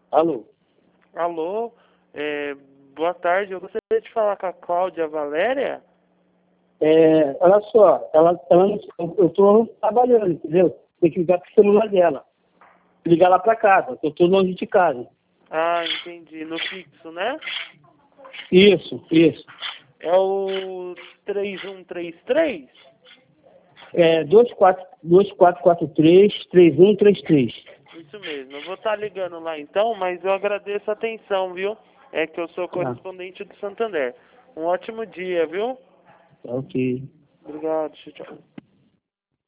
Alô? Alô, boa tarde. Eu gostaria de falar com a Cláudia Valéria. Olha só, eu estou trabalhando, entendeu? Tem que ligar pro celular dela. Ligar lá para casa, eu estou longe de casa. Ah, entendi. No fixo, né? Isso. É o 3133? 2443-3133. Isso mesmo. Eu vou estar ligando lá então, mas eu agradeço a atenção, viu? É que eu sou Ah, correspondente do Santander. Um ótimo dia, viu? tá ok. Obrigado. Tchau, tchau.